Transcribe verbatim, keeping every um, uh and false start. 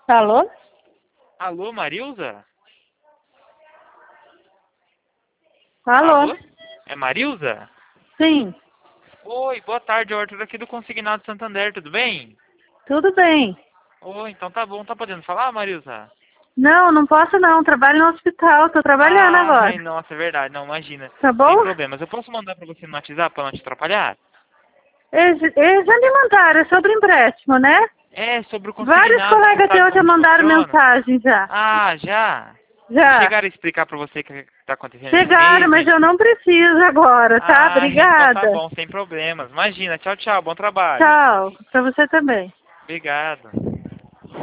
Alô? Alô, Marilza? Alô? Alô? É Marilza? Sim, Oi, boa tarde, é o Arthur aqui do Consignado Santander, tudo bem? tudo bem. Oi, então tá bom, tá podendo falar, Marilza? Não, não posso não, trabalho no hospital, tô trabalhando agora. Ai, nossa, é verdade, não, imagina. Tá Sem bom? problemas, eu posso mandar pra você no WhatsApp pra não te atrapalhar? Eles, eles já me mandaram, é sobre empréstimo, né? É, sobre o Vários consignado, você colegas sabe teus já como que mandaram funciona? mensagem já. Ah, já? E Já. chegaram a explicar pra você o que tá acontecendo esse Chegaram, mês, mas hein? eu não preciso agora, tá? Ah, então tá Obrigada. bom, sem problemas. Imagina, tchau, tchau, bom trabalho. Tchau, pra você também. Obrigado.